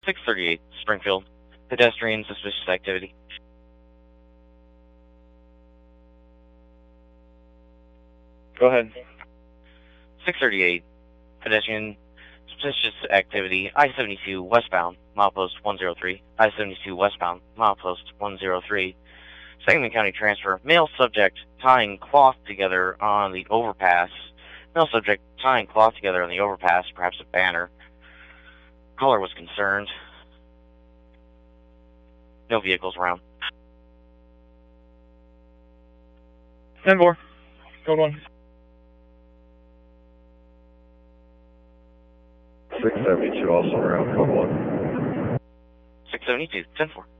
638 Springfield. Pedestrian suspicious activity. Go ahead. 638 Pedestrian suspicious activity. I-72 westbound, milepost 103. I-72 westbound, milepost 103. Sangamon County transfer. Male subject tying cloth together on the overpass. Male subject tying cloth together on the overpass, perhaps a banner. Caller was concerned. No vehicles around. 10-4. Code 1. 672 also around code 1. 672, 10-4.